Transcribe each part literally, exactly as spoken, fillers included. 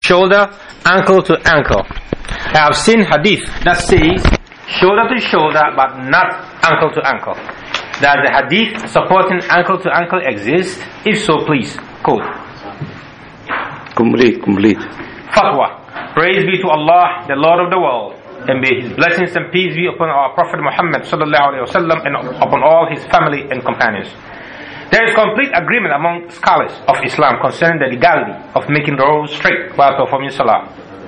shoulder, ankle to ankle. I have seen hadith that says shoulder to shoulder but not ankle to ankle. Does the hadith supporting ankle to ankle exist? If so, please quote. Complete, complete. Fatwa. Praise be to Allah, the Lord of the world, and may His blessings and peace be upon our Prophet Muhammad sallallahu alaihi wasallam and upon all his family and companions. There is complete agreement among scholars of Islam concerning the legality of making the rows straight while performing salah,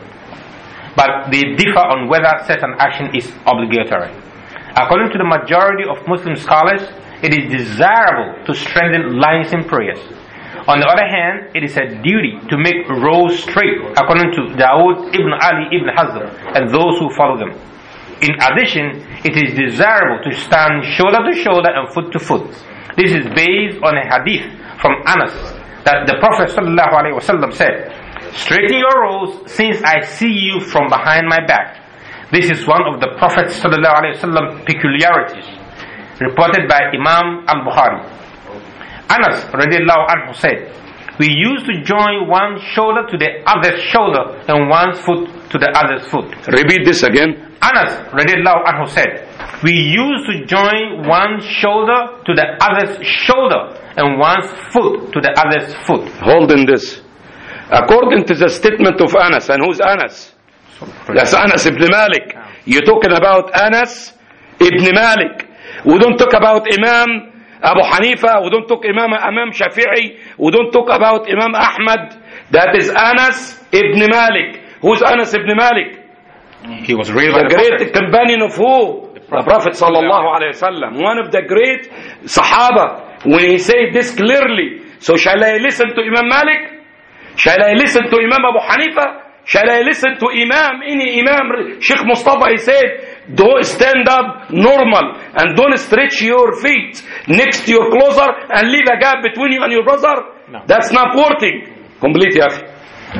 but they differ on whether such an action is obligatory. According to the majority of Muslim scholars, it is desirable to strengthen lines in prayers. On the other hand, it is a duty to make rows straight, according to Dawood ibn Ali ibn Hazm and those who follow them. In addition, it is desirable to stand shoulder to shoulder and foot to foot. This is based on a hadith from Anas that the Prophet sallallahu alaihi wasallam said, "Straighten your rows since I see you from behind my back." This is one of the Prophet sallallahu alaihi wasallam peculiarities, reported by Imam al-Bukhari. Anas radiallahu anhu said, "We used to join one shoulder to the other's shoulder and one foot to the other's foot." Repeat this again. Anas radiallahu anhu said, "We used to join one shoulder to the other's shoulder and one's foot to the other's foot." Hold in this. According to the statement of Anas, and who's Anas? That's Anas ibn Malik. You're talking about Anas ibn Malik. We don't talk about Imam Abu Hanifa, we don't talk Imam Imam Shafi'i, we don't talk about Imam Ahmad. That is Anas ibn Malik. Who's Anas ibn Malik? He was really the great companion of who? The Prophet sallallahu alaihi wasallam. One of the great Sahaba. When he said this clearly, so shall I listen to Imam Malik? Shall I listen to Imam Abu Hanifa? Shall I listen to Imam, any Imam? Sheikh Mustafa, he said, don't stand up normal and don't stretch your feet next to your closer and leave a gap between you and your brother. No. That's not working. Complete, ya akhi.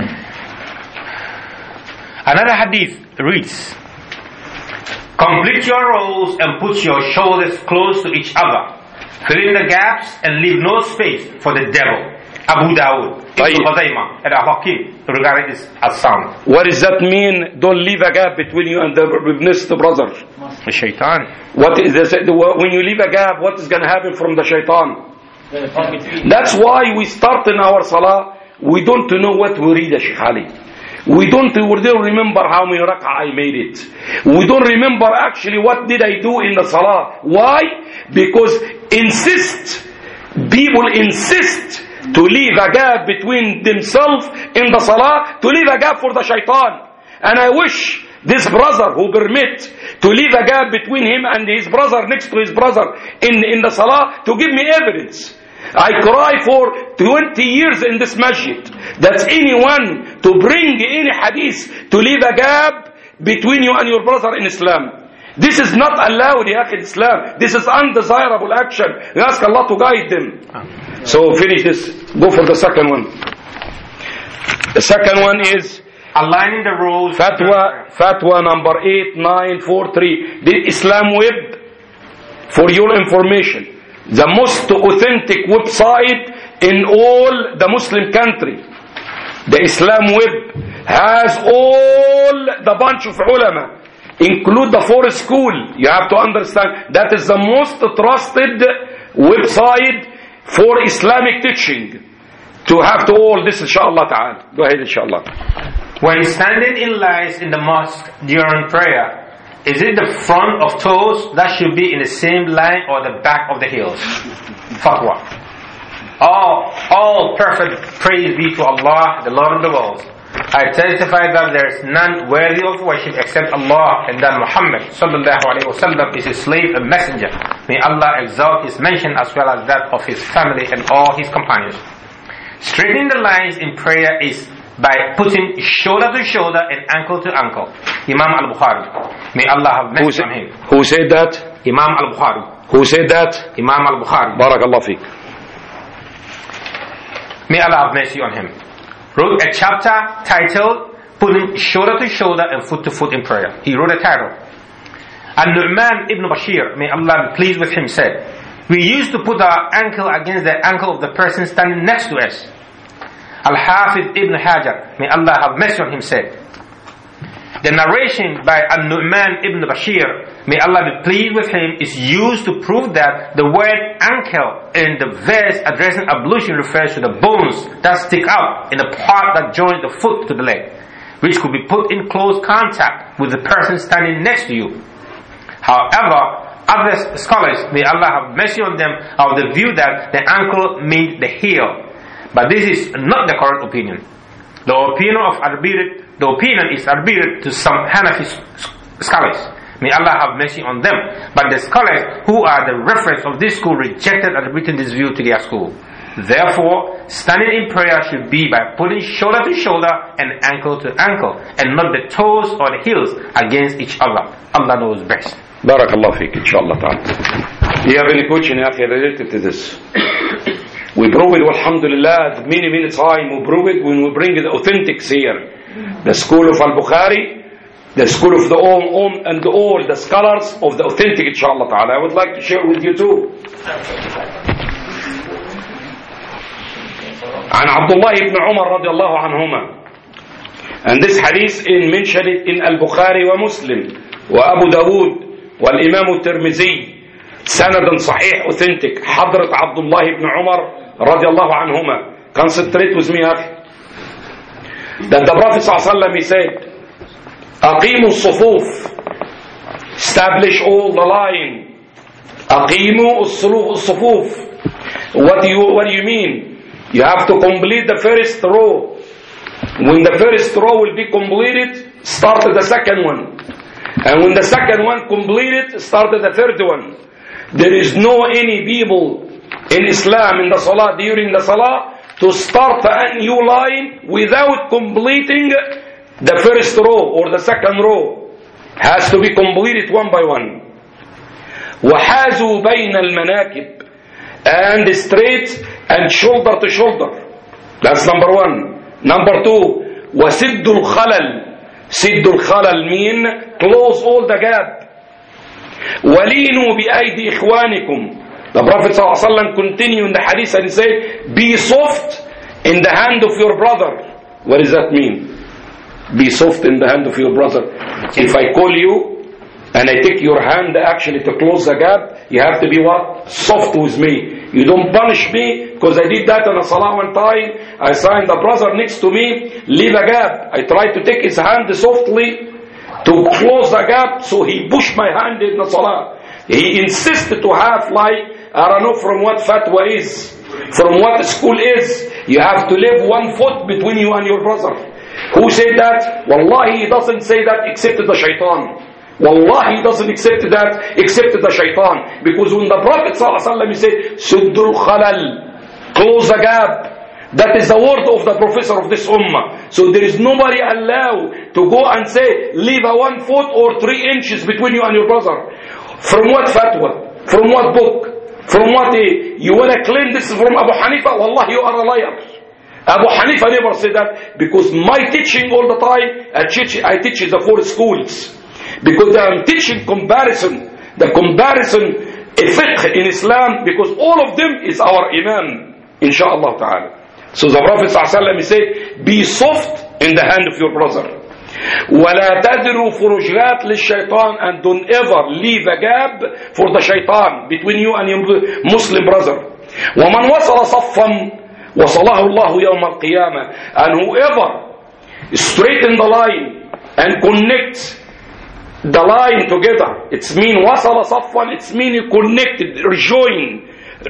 Another hadith reads, "Complete your rows and put your shoulders close to each other. Fill in the gaps and leave no space for the devil." Abu Dawood, Ibn Khuzaymah, and Al-Hakim regarded this as sound. What does that mean? Don't leave a gap between you and the next brother. The shaitan. What is this? When you leave a gap, what is going to happen from the shaitan? That's why we start in our salah. We don't know what we read, Sheikh Ali. We don't, we don't remember how many rak'ah I made it. We don't remember actually what did I do in the salah. Why? Because insist, people insist to leave a gap between themselves in the salah, to leave a gap for the shaitan. And I wish this brother who permit to leave a gap between him and his brother next to his brother in, in the salah to give me evidence. I cry for twenty years in this masjid. That's anyone to bring any hadith to leave a gap between you and your brother in Islam. This is not allowed in Islam. This is undesirable action. We ask Allah to guide them. So finish this. Go for the second one. The second one is aligning the rules. Fatwa, fatwa number eight nine four three. The Islam Web, for your information, the most authentic website in all the Muslim country. The Islam Web has all the bunch of ulama, include the four school. You have to understand that is the most trusted website for Islamic teaching. To have to all this, inshallah ta'ala. Go ahead, inshallah. When standing in lines in the mosque during prayer, is it the front of toes that should be in the same line or the back of the heels? Fatwa. All, all perfect praise be to Allah, the Lord of the world. I testify that there is none worthy of worship except Allah, and that Muhammad sallallahu alaihi wasallam is his slave and messenger. May Allah exalt his mention as well as that of his family and all his companions. Straightening the lines in prayer is by putting shoulder to shoulder and ankle to ankle. Imam al-Bukhari, may Allah have mercy on him. Who said that? Imam al-Bukhari. Who said that? Imam al-Bukhari. Barakallah fiqh. May Allah have mercy on him. Wrote a chapter titled "Putting Shoulder to Shoulder and Foot to Foot in Prayer." He wrote a title. And Nu'man ibn Bashir, may Allah be pleased with him, said, "We used to put our ankle against the ankle of the person standing next to us. Al-Hafiz Ibn Hajar, may Allah have mercy on him, said, the narration by An-Nu'man Ibn Bashir, may Allah be pleased with him, is used to prove that the word ankle in the verse addressing ablution refers to the bones that stick out in the part that joins the foot to the leg, which could be put in close contact with the person standing next to you. However, other scholars, may Allah have mercy on them, are of the view that the ankle means the heel. But this is not the correct opinion. The opinion of attributed, the opinion is attributed to some Hanafi scholars. May Allah have mercy on them. But the scholars who are the reference of this school rejected attributing this view to their school. Therefore, standing in prayer should be by putting shoulder to shoulder and ankle to ankle, and not the toes or the heels against each other. Allah knows best. Barakallah feek, inshallah ta'ala. Do you have any question, ya akhi, related to this? We prove it, alhamdulillah, many, many times we prove it when we bring the authentics here. The school of Al-Bukhari, the school of the Om, Om, and all the scholars of the authentic, inshallah ta'ala. I would like to share with you too. عن عبد الله بن عمر رضي الله عنهما. And this hadith in mentioned it in Al-Bukhari wa Muslim wa Abu Dawud والإمام الترمذي سند صحيح authentic. حضرة عبد الله بن عمر رضي الله عنهما. Concentrate with me, أخي. That the Prophet صلى الله عليه وسلم, he said, أقيموا الصفوف, establish all the line. أقيموا الصفوف. What do you what do you mean? You have to complete the first row. When the first row will be completed, start the second one. And when the second one completed, start the third one. There is no any people in Islam in the Salah, during the Salah, to start a new line without completing the first row or the second row. Has to be completed one by one. وَحَازُوا بَيْنَ الْمَنَاكِبِ, and straight and shoulder to shoulder. That's number one. Number two, وَسِدُّ الْخَلَلِ. سِدُّ الْخَلَلِ mean close all the gap. وَلِينُوا بِأَيْدِي إِخْوَانِكُمْ. The Prophet ﷺ continued in the hadith and said, be soft in the hand of your brother. What does that mean? Be soft in the hand of your brother. If I call you and I take your hand actually to close the gap, you have to be what? Soft with me. You don't punish me because I did that in a salah one time. I signed the brother next to me, leave a gap. I tried to take his hand softly to close the gap, so he pushed my hand in the salah. He insisted to have, like, I don't know from what fatwa is, from what school is, you have to leave one foot between you and your brother. Who said that? Wallahi, he doesn't say that except the shaitan. Wallahi, he doesn't accept that except the shaitan. Because when the Prophet ﷺ, he said, Suddul Khalal, close the gap. That is the word of the professor of this ummah. So there is nobody allowed to go and say, leave a one foot or three inches between you and your brother. From what fatwa? From what book? From what day? You want to claim this is from Abu Hanifa? Wallahi, you are a liar. Abu Hanifa never said that, because my teaching all the time, I teach, I teach the four schools. Because I am teaching comparison, the comparison fiqh in Islam, because all of them is our imam, inshaAllah ta'ala. So the Prophet ﷺ, he said, be soft in the hand of your brother. وَلَا تَدْرُوا فُرُجْغَاتْ لِلشَّيْطَانِ, and don't ever leave a gap for the shaitan between you and your Muslim brother. وَمَنْ وَصَلَ صَفًّا وَصَلَهُ اللَّهُ يَوْمَ الْقِيَامَةِ, and whoever straighten the line and connect the line together, it's mean وَصَلَ صَفًّا, it's mean you connected, rejoin,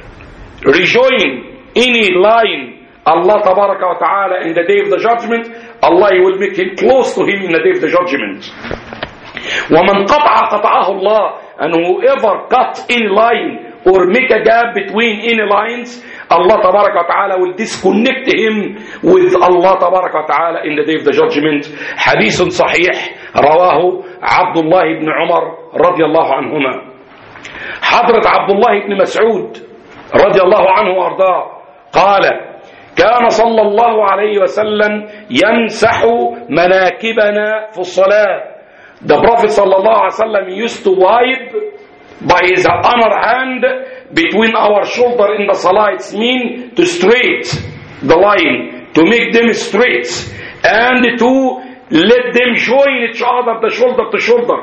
rejoin any line. Allah tabaraka wa ta'ala in the day of the judgment, Allah will make him close to him in the day of the judgment. وَمَنْ قَطَعَ قَطَعَهُ اللَّهُ, and whoever cut any line or make a gap between any lines, Allah tabaraka wa ta'ala will disconnect him with Allah tabaraka wa ta'ala in the day of the judgment. Hadith sahih, rawahu Abdullah ibn Umar radiyallahu anhuma. Hadrat Abdullah ibn Mas'ud radiyallahu anhu arda, قال كان صلى الله عليه وسلم يمسح مناكبنا في الصلاة. The Prophet صلى الله عليه وسلم used to wipe by his honor hand between our shoulder in the salah. It's mean to straight the line, to make them straight, and to let them join each other the shoulder to shoulder.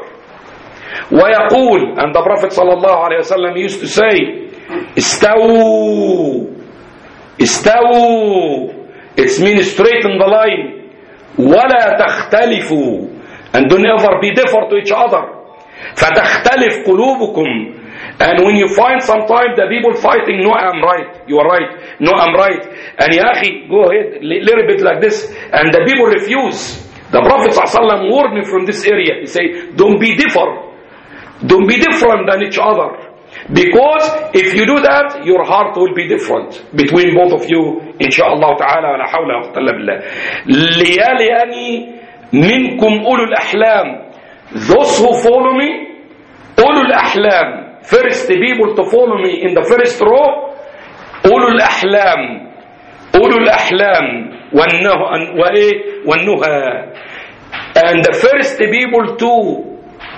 ويقول, and the Prophet sallallahu alayhi wa sallam used to say, استووا, استووا, it means straighten the line, ولا تختلفوا, and don't ever be different to each other. فَتَخْتَلِفْ قُلُوبُكُمْ, and when you find sometimes the people fighting, no, I'm right, you are right, no, I'm right, and ya akhi, go ahead, little bit like this, and the people refuse. The Prophet ﷺ warned me from this area. He said, don't be different, don't be different than each other, because if you do that, your heart will be different between both of you, inshaAllah ta'ala, la hawla wa quwwata illa billah. لِيَلِيَنِي مِنْكُمْ أُولُو الْأَحْلَامِ, those who follow me, أولو الأحلام, first people to follow me in the first row, أولو الأحلام, أولو الأحلام والنهى, والنهى, and the first people to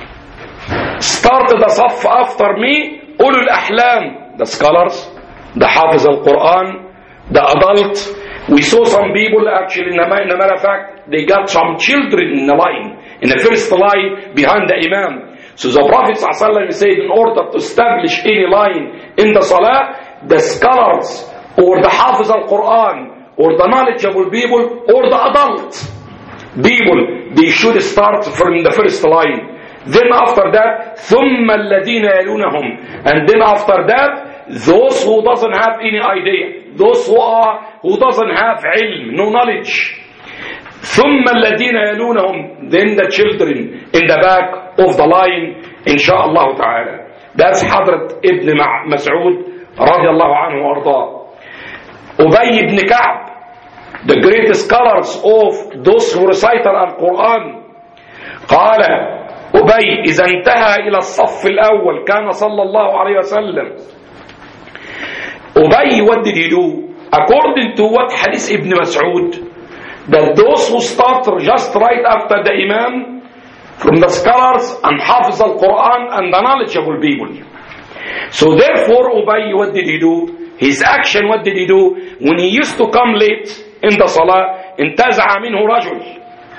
start the صف after me, أولو الأحلام, the scholars, the Hafiz al-Quran, the adult. We saw some people actually, in a matter of fact, they got some children in the line, in the first line behind the Imam. So the Prophet ﷺ said, in order to establish any line in the Salah, the scholars or the Hafiz al-Quran or the knowledgeable people or the adult people, they should start from the first line. Then after that, ثُمَّ الَّذِينَ يَلُونَهُمْ, and then after that, those who doesn't have any idea, those who are who doesn't have ilm, no knowledge. ثُمَّ الَّذِينَ يَلُونَهُمْ, then the children in the back of the line, insha'Allah ta'ala. That's Hadrat Ibn Mas'ud radiallahu anhu arda. Ubay ibn Ka'b, the greatest scholars of those who recite al-Quran, قال أبي إذا انتهى إلى الصف الأول كان صلى الله عليه وسلم. Ubay, what did he do? According to what Hadith Ibn Mas'ud, that those who start just right after the Imam, from the scholars and Hafiz al-Quran and the knowledgeable people. So therefore Ubay, what did he do? His action, what did he do? When he used to come late in the Salah, انتزع منه رجل.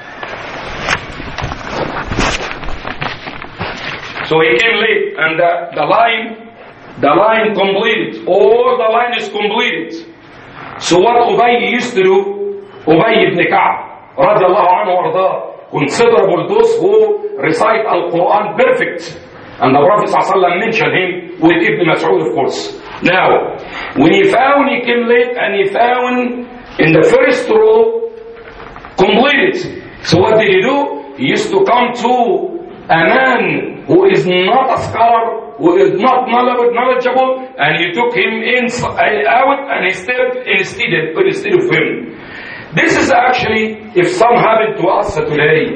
So he came late, and the, the line, the line completed, or the line is completed. So what Ubay used to do, Ubay ibn Ka'b, radiallahu anhu arda, considerable those who recite al-Quran perfect. And the Prophet ﷺ mentioned him with Ibn Mas'ud, of course. Now, when he found he came late and he found in the first row completed, so what did he do? He used to come to a man who is not a scholar, who is not knowledgeable, and he took him in, out and he stepped instead, instead of him. This is actually, if some happened to us today,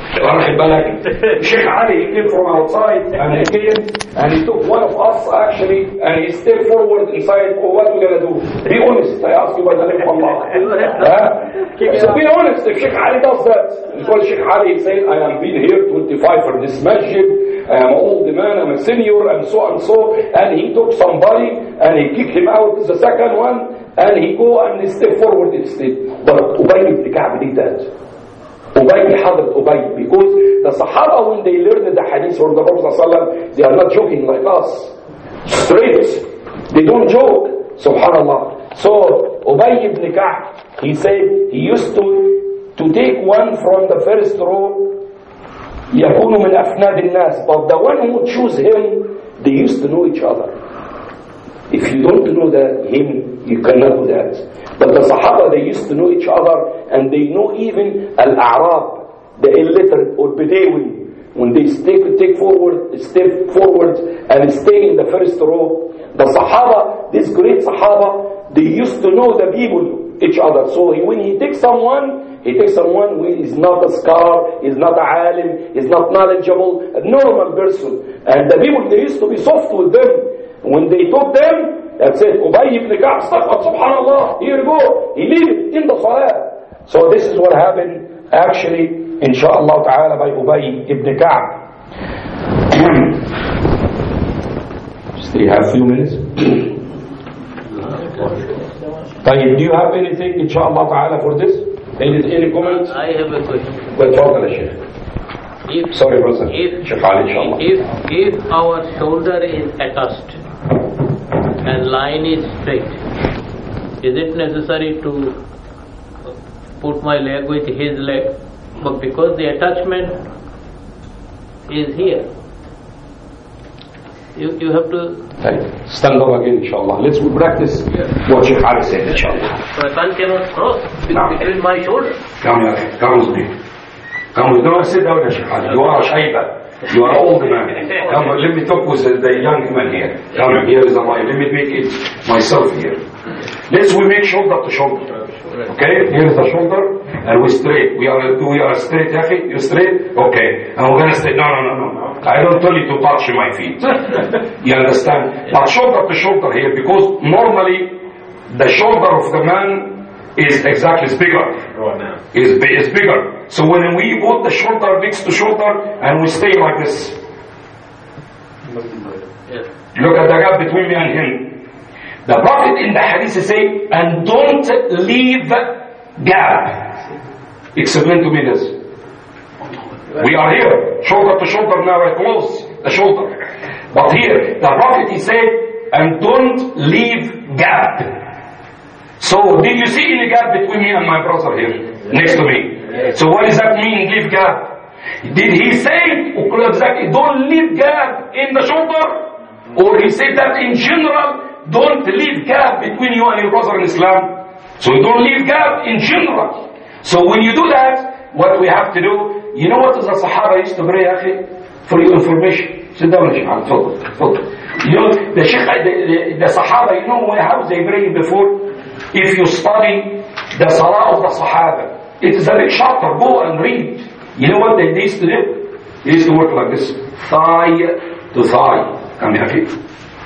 Sheikh Ali came from outside and he came and he took one of us actually and he stepped forward inside. Oh, what are we going to do? Be honest, I ask you by the name of Allah. Huh? So be honest, if Sheikh Ali does that, because Sheikh Ali said, I have been here twenty-five for this masjid, I am an old man, I'm a senior, and so and so, and he took somebody and he kicked him out the second one, and he go and he step forward instead. But Ubay ibn Ka'b did that. Ubay, Hadrat Ubay, because the Sahaba, when they learned the hadith from the Prophet ﷺ, they are not joking like us. Straight. They don't joke. Subhanallah. So Ubay ibn Ka'b, he said he used to to take one from the first row, يكون من أفناد الناس, but the one who choose him, they used to know each other. If you don't know that him, you cannot do that. But the Sahaba, they used to know each other, and they know even Al-A'rab, the illiterate or Bedouin, when they step, take forward, step forward and stay in the first row. The Sahaba, this great Sahaba, they used to know the people, each other. So he, when he takes someone, he takes someone who is not a scholar, is not a alim, is not knowledgeable, a normal person. And the people, they used to be soft with them. When they took them, that's it. Ubay ibn Ka'b, subhanallah, here you go. He lived in the salah. So this is what happened actually, insha'Allah ta'ala, by Ubay ibn Ka'b. Still have a few minutes. طيب, do you have anything inshallah ta'ala for this? Any, any comments? I have a question. Well, تفضل يا شيخ. If, Sorry, brother. If, Sheikh Ali, inshallah. if, if our shoulder is attached and line is straight, is it necessary to put my leg with his leg? But because the attachment is here, you, you have to... Stand up again, inshallah. Let's practice what Sheikh Ali said, inshallah. My son cannot cross No. between my shoulders. Come here, come with me. Come with me. No, sit down, Sheikh Ali. You are a shayba. You are an old man. Come, let me talk with the young man here. Come here is a line. Let me make it myself here. Let's we make shoulder to shoulder. Okay, here is the shoulder, and we straight. We are we are straight, Yafi. You straight? Okay. And we're gonna say, no, no, no, no, no. I don't tell you to touch my feet. You understand? But shoulder to shoulder here, because normally the shoulder of the man is exactly is bigger. Is is bigger. So when we put the shoulder next to shoulder and we stay like this, Yes. look at the gap between me and him. The Prophet in the hadith say, and don't leave gap. Explain to me this. We are here, shoulder to shoulder now, I close the shoulder. But here, the Prophet he said, and don't leave gap. So, did you see any gap between me and my brother here, next to me? So what does that mean, leave gap? Did he say, don't leave gap in the shoulder? Or he said that in general, don't leave gap between you and your brother in Islam. So you don't leave gap in general. So when you do that, what we have to do, you know what the Sahaba used to pray, akhi? For your information. Sit down, Sheikh. You know, the Sheikh, the, the, the Sahaba, you know how they pray before? If you study the Salah of the Sahaba, it is a big chapter. Go and read. You know what they used to do? They used to work like this. Thigh to thigh. Come here, akhi.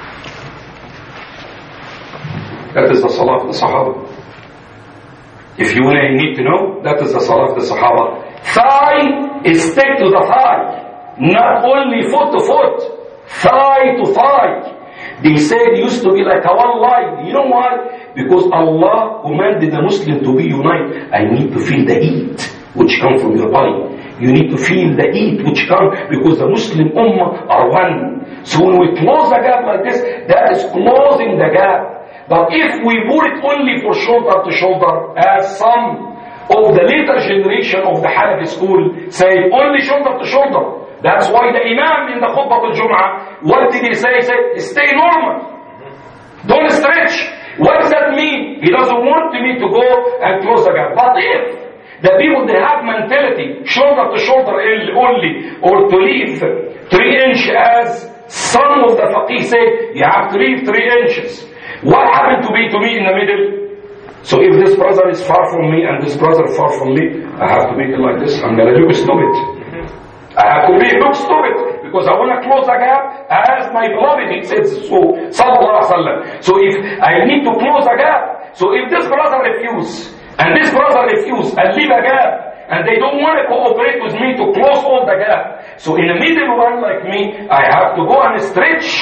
That is the Salah of the Sahaba. If you need to know, that is the Salah of the Sahaba. Thigh is stick to the thigh. Not only foot to foot. Thigh to thigh. They said it used to be like a one line. You know why? Because Allah commanded the Muslim to be united. I need to feel the heat which comes from your body. You need to feel the heat which comes because the Muslim Ummah are one. So when we close the gap like this, that is closing the gap. But if we put it only for shoulder to shoulder, as some of the later generation of the Hanafi school say, only shoulder to shoulder. That's why the Imam in the Khutbah al-Jum'ah, what did he say? He said, stay normal. Don't stretch. What does that mean? He doesn't want me to go and close the gap. But if the people, they have mentality, shoulder to shoulder only, or to leave three inches, as some of the faqih say, you have to leave three inches. What happened to be to me in the middle? So if this brother is far from me and this brother far from me, I have to make it like this. I'm going to look stupid. I have to make it look stupid because I want to close the gap as my beloved, he says so. Sallallahu Alaihi Wasallam. So if I need to close the gap, so if this brother refuse and this brother refuse and leave a gap and they don't want to cooperate with me to close all the gap, so in the middle one like me, I have to go and stretch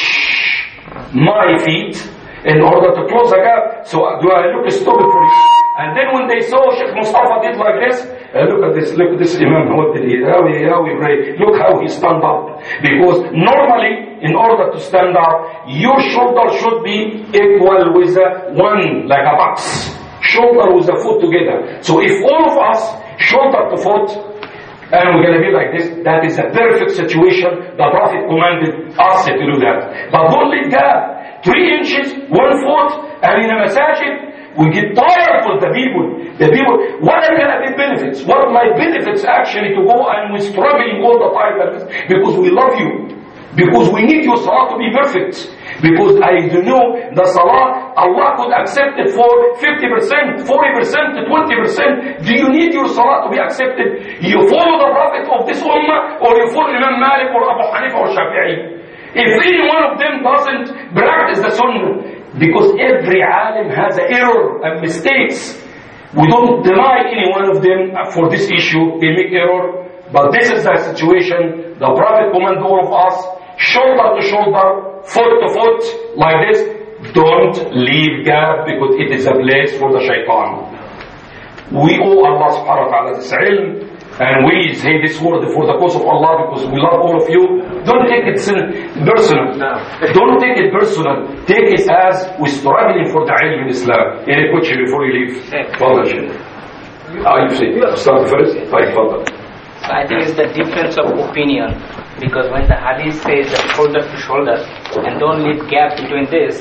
my feet in order to close the gap. So do I look stupid for you? And then when they saw Sheikh Mustafa did like this, uh, look at this, look at this Imam, what did he, how he, how he pray, look how he stand up. Because normally, in order to stand up, your shoulder should be equal with uh, one, like a box. Shoulder with the foot together. So if all of us, shoulder to foot, and we're going to be like this, that is a perfect situation. The Prophet commanded us to do that. But don't let gap. Three inches, one foot, and in a masajid, we get tired with the people. The people, what are going to be benefits? What are my benefits actually to go and we're struggling all the time like this? Because we love you. Because we need your salah to be perfect. Because I do know the salah, Allah could accept it for fifty percent, forty percent, twenty percent. Do you need your salah to be accepted? You follow the Prophet of this ummah, or you follow Imam Malik or Abu Hanifa or Shafi'i? If any one of them doesn't practice the sunnah, because every alim has an error and mistakes, we don't deny any one of them for this issue, they make error, but this is the situation. The Prophet commanded all of us, shoulder to shoulder, foot to foot, like this. Don't leave gap because it is a place for the shaitan. We owe Allah subhanahu wa ta'ala this ilm, and we say this word for the cause of Allah because we love all of you. Don't take it personal. Don't take it personal. Take it as we're struggling for the ilm in Islam. Any question before you leave? Fadal Shaykh. Ah, you say, start first. Right, Fadal. So I think it's the difference of opinion, because when the hadith says that shoulder to shoulder and don't leave gap between this,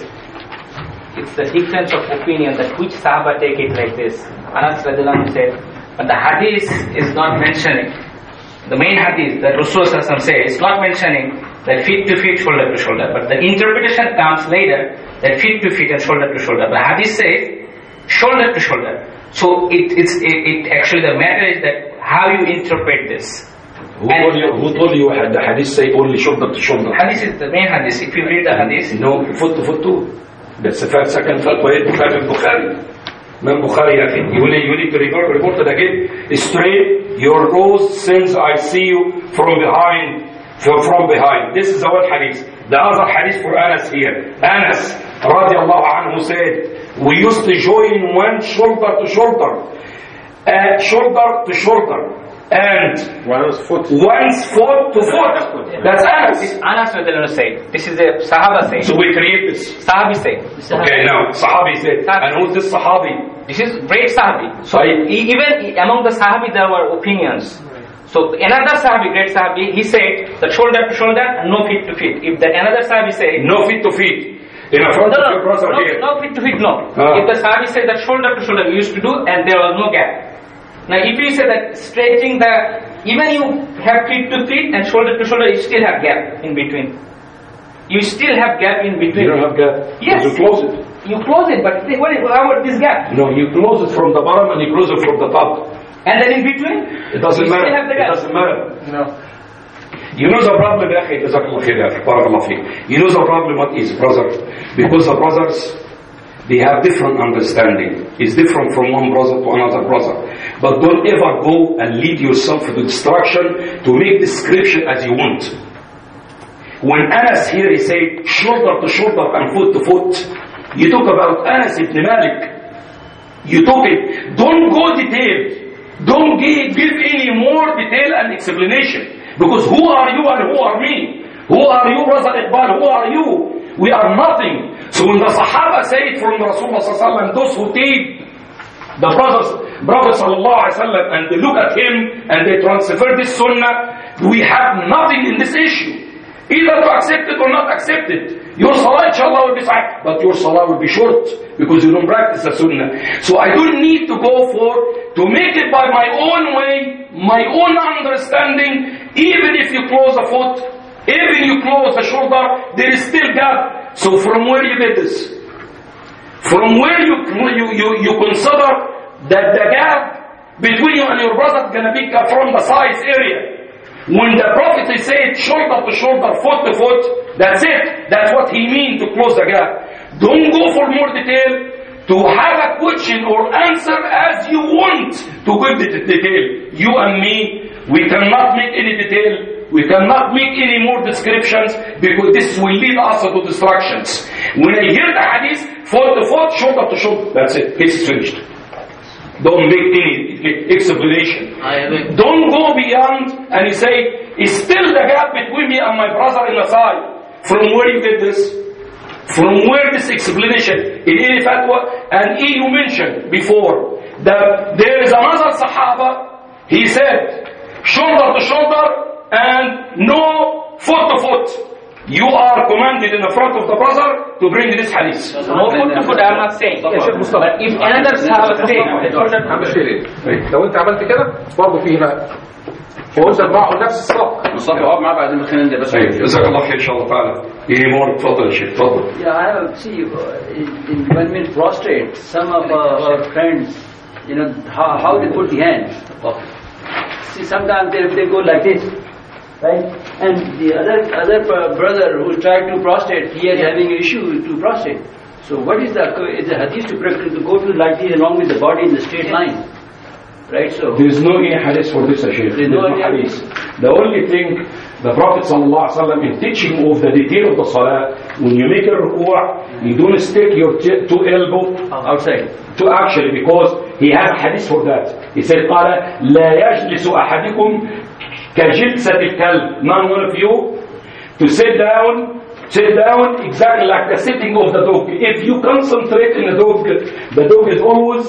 it's the difference of opinion that which Sahaba take it like this. Anas radiallahu anhu said, but the hadith is not mentioning, the main hadith that Rasulullah said, it's not mentioning that feet to feet, shoulder to shoulder, but the interpretation comes later that feet to feet and shoulder to shoulder. The hadith says shoulder to shoulder. So it, it's, it, it actually the matter is that how you interpret this. Who told you, who told you the hadith say only shoulder to shoulder? Hadith is the main hadith. If you read the hadith, no, foot to foot too. That's the first, second fatwa in Bukhari. Man Bukhari, I think. You need, you need to report, report it again. Straight, your rose sins, I see you from behind, from, from behind. This is the one hadith. The other hadith for Anas here. Anas, radiallahu anhu, said, we used to join one shoulder to shoulder. Uh, shoulder to shoulder. And one's foot, one's foot to foot. That's Anas. this Anas radiallahu anhu said. This is a Sahaba saying. So we create this. Sahabi say. Okay, now Sahabi said. And who's this Sahabi? This is great Sahabi. So Right. e- even among the Sahabi there were opinions. So another Sahabi, great Sahabi, he said that shoulder to shoulder and no feet to feet. If that another Sahabi say No feet to feet. In front no, of no, your brother no, here. no feet to feet, no. Ah. If the Sahabi said that shoulder to shoulder we used to do and there was no gap. Now if you say that stretching the, even you have feet to feet and shoulder to shoulder, you still have gap in between. You still have gap in between. You don't have gap. Yes. You close it. You close it, but what is, how about this gap? No, you close it from the bottom and you close it from the top. And then in between? It doesn't you matter. Still have the It gap. doesn't matter. No. You know the problem, يا أخي, جزاك الله خير يا أخي, بارك الله فيك. You know the problem what is, brother? Because the brothers, they have different understanding. It's different from one brother to another brother. But don't ever go and lead yourself to destruction to make description as you want. When Anas here he said shoulder to shoulder and foot to foot, you talk about Anas ibn Malik. You talk it. Don't go detailed. Don't give, give any more detail and explanation. Because who are you and who are me? Who are you, Brother Iqbal? Who are you? We are nothing. So when the Sahaba say it from Rasulullah sallallahu alaihi wasallam, those who take the brothers, Prophet sallallahu alaihi wasallam, and they look at him and they transfer this sunnah, we have nothing in this issue. Either to accept it or not accept it. Your salah inshallah will be sahih, but your salah will be short because you don't practice the sunnah. So I don't need to go for, to make it by my own way, my own understanding. Even if you close a foot, even you close a shoulder, there is still gap. So from where you get this? From where you, you, you, you consider that the gap between you and your brother is going to be from the size area. When the Prophet said shoulder to shoulder, foot to foot, that's it. That's what he means to close the gap. Don't go for more detail. To have a question or answer as you want to give the detail. You and me, we cannot make any detail. We cannot make any more descriptions because this will lead us to destructions. When I hear the hadith, foot to foot, shoulder to shoulder, that's it. Case is finished. Don't make any explanation. Don't go beyond and you say, it's still the gap between me and my brother in the side. From where you get this? From where this explanation? In any fatwa, and you mentioned before that there is another Sahaba, he said, shoulder to shoulder and no foot to foot. You are commanded in the front of the brother to bring this hadith. No foot to foot, I'm not saying. But if another Sahaba says, لو انت عملت كده برضه فيه بقى وانت معه نفس الصف مصطفى اقعد معاه بعدين الخنان ده بس جزاك الله خير ان شاء الله تعالى. ايه مور تفضل يا شيخ تفضل. Yeah, I have see uh, in, when we prostrate, some of uh, our friends, you know, how, how they put the hands. See, sometimes they they go like this, right? And the other other brother who tried to prostrate, he is having an issue to prostrate. So what is the is the hadith to, to go to like this along with the body in the straight line? Right, so there is no any hadith for this, Shaykh. There is no hadith. The only thing the Prophet sallallahu alaihi wasallam in teaching of the detail of the salah, when you make a ruku', you don't stick your two elbow outside. To actually, because he has a hadith for that. He said, قال لا يجلس أحدكم كجلسة الكلب. None one of you to sit down, sit down exactly like the sitting of the dog. If you concentrate in the dog, the dog is always,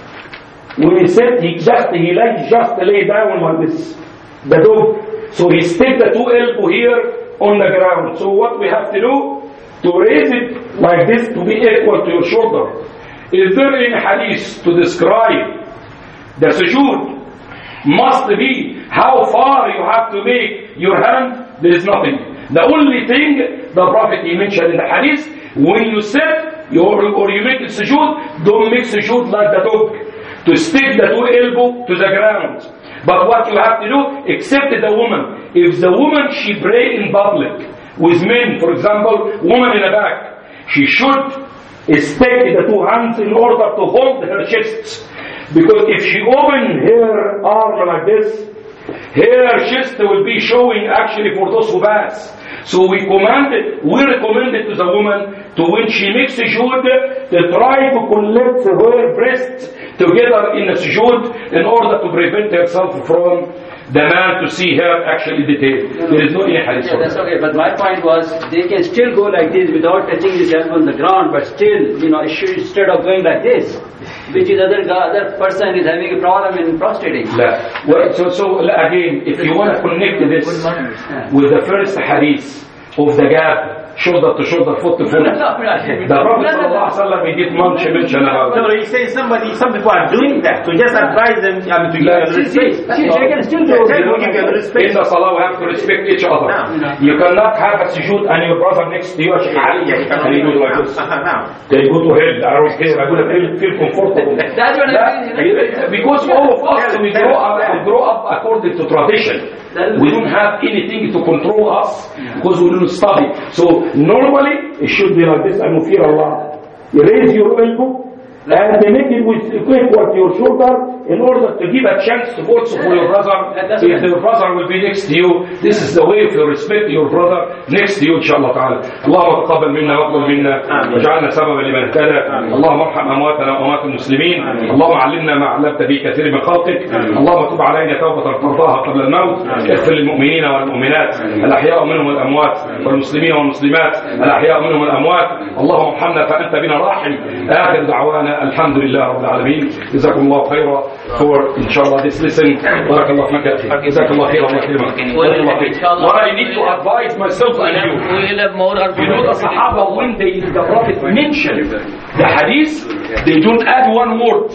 when he sit, he just he like just lay down like this. The dog. So he stick the two elbow here on the ground. So what we have to do to raise it like this to be equal to your shoulder. Is there any hadith to describe the sujood must be how far you have to make your hand? There is nothing. The only thing the Prophet he mentioned in the hadith, when you sit you, or you make the sujood, don't make sujood like the dog, to stick the two elbow to the ground. But what you have to do, except the woman, if the woman she pray in public with men, for example, woman in the back, she should stick the two hands in order to hold her chest, because if she open her arm like this, her chest will be showing actually for those who pass. So we commanded, we recommended to the woman to when she makes sujood, to try to collect her breasts together in the sujood in order to prevent herself from the man to see her actually detailed. There is no any hadith. Yeah, that's okay. But my point was, they can still go like this without touching his elbow on the ground, but still, you know, instead of going like this, which is other other person is having a problem in prostrating. Yeah. Well, so, so again, if you want to connect this with the first hadith of the gap, shoulder to shoulder, foot to foot, the Prophet ﷺ he did mention about. No, he's saying somebody, some people are doing that. To just advise them, I mean, to give them respect. See, they can still do it. In the salah, we have to respect each other. You cannot have a sujood and your brother next to you, and you do like this. They go to hell. I don't care. I'm going to feel, feel comfortable. That's what I mean. Because all of us, we grow up, we grow up according to tradition. We don't have anything to control us because we don't study. So normally it should be like this. And you fear Allah. You raise your elbow and they make it with equal to your shoulder in order to give a chance to also for your brother. If your brother will be next to you, this is the way if you respect your brother next to you, inshallah ta'ala. اللهم تقبل منا واقبل منا واجعلنا سببا لمن اهتدى. اللهم ارحم امواتنا واموات المسلمين. اللهم علمنا ما علمت به كثير من خلقك. اللهم تب علينا توبة ترضاها قبل الموت. اغفر للمؤمنين والمؤمنات الاحياء منهم والاموات والمسلمين والمسلمات الاحياء منهم والاموات. اللهم ارحمنا فانت بنا راحم. اخر دعوانا الحمد لله رب العالمين. جزاكم الله خيرا for inshallah this lesson. Barakallah fika. Jazakallah khairan. What I need to advise myself and you, you know the Sahaba, when they, the Prophet mentioned the hadith, they don't add one word,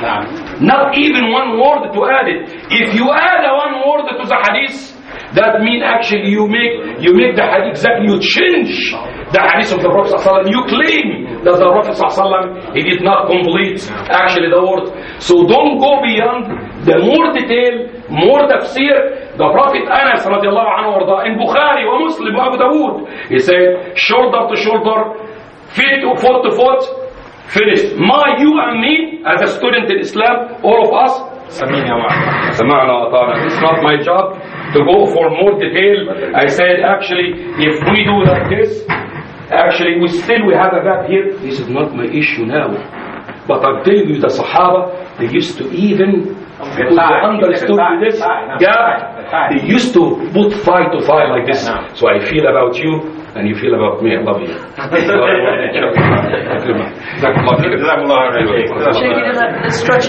not even one word to add it. If you add one word to the hadith, that means actually you make you make the hadith exactly, you change the hadith of the Prophet ﷺ. You claim that the Prophet ﷺ, he did not complete actually the word. So don't go beyond the more detail, more tafsir. The Prophet Anas radiallahu anhu in Bukhari wa Muslim wa Abu Dawood, he said shoulder to shoulder, feet to foot to foot, finished. My, you and me as a student in Islam, all of us, Sama'na wa ata'na. It's not my job to go for more detail. I said actually if we do like this, actually we still we have a gap here. This is not my issue now, but I'm telling you the Sahaba, they used to even because they understood this gap, they used to put five to five like this. So I feel about you and you feel about me. I love you. Jazakumullah khairan.